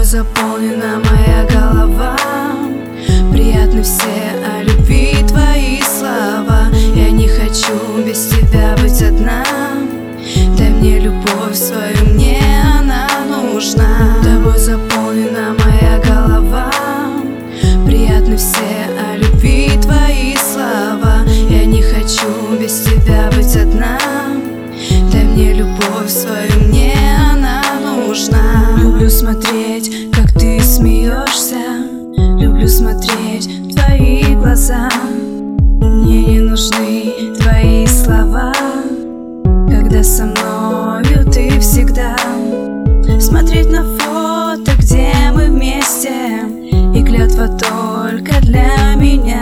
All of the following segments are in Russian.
заполнена моя голова. Приятны все о любви твои слова. Я не хочу без тебя быть одна. Дай мне любовь свою, мне она нужна. Тобой заполнена моя голова. Приятны все о любви твои слова. Я не хочу без тебя быть одна. Дай мне любовь свою, мне она нужна. Люблю смотреть, как ты смеешься. Люблю смотреть в твои глаза. Мне не нужны твои слова, когда со мною ты всегда. Смотреть на фото, где мы вместе, и клятва только для меня.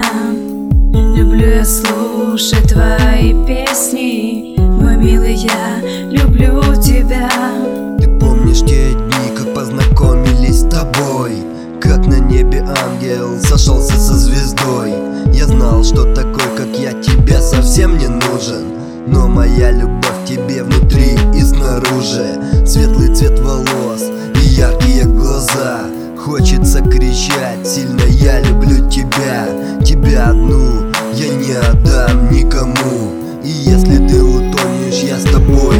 Люблю я слушать твои песни, мой милый, я люблю тебя. Ты помнишь те дни, как познакомились с тобой? Как на небе ангел сошелся со звездой. Я знал, что такой, как я, тебе совсем не нужен. Но моя любовь к тебе внутри и снаружи. Светлый цвет волос и яркие глаза. Хочется кричать сильно: я люблю тебя. Тебя одну я не отдам никому. И если ты утонешь, я с тобой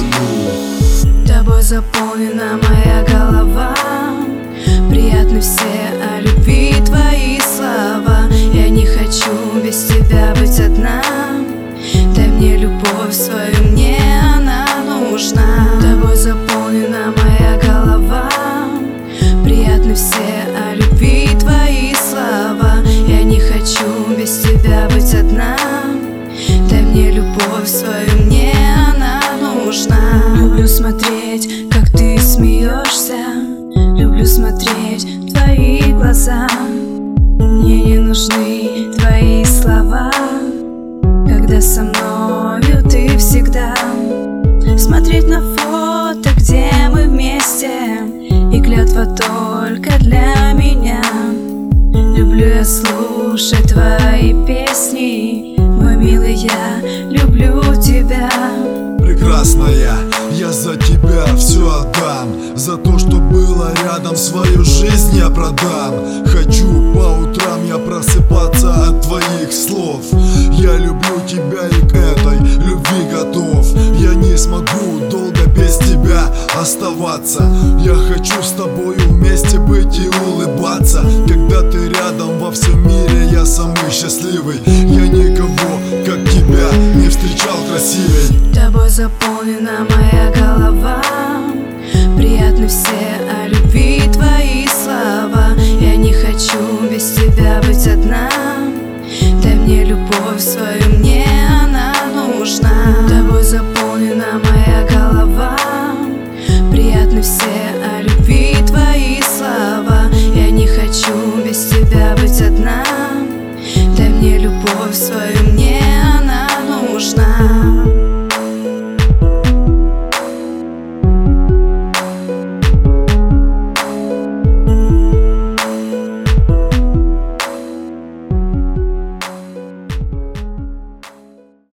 утону. Тобой заполнена моя голова. Приятны все о любви твои слова. Я не хочу без тебя быть одна. Дай мне любовь свою, мне она нужна. Тобой заполнена моя голова. Приятны все о любви твои слова. Я не хочу без тебя быть одна. Дай мне любовь свою, мне она нужна. Люблю смотреть, как ты смеешься. Люблю смотреть в твои глаза. Мне не нужны твои слова, когда со мною ты всегда. Смотреть на фото, где мы вместе, и клятва только для меня. Люблю я слушать твои песни, мой милый, я люблю тебя. Прекрасная, я за тебя все отдам. За то, что было рядом, свою жизнь я продам. Хочу по утрам я просыпаться от твоих слов. Я люблю тебя и к этой любви готов. Я не смогу долго без тебя оставаться. Я хочу с тобою вместе быть и улыбаться. Когда ты рядом, во всем мире я самый счастливый. Я никого, как тебя, не встречал красивей. Тобой заполнена моя голова. Приятны все о любви твои слова. Я не хочу без тебя быть одна. Дай мне любовь свою, мне она нужна. Тобой заполнена моя голова. Приятны все о любви твои слова. Я не хочу без тебя быть одна. Дай мне любовь свою, мне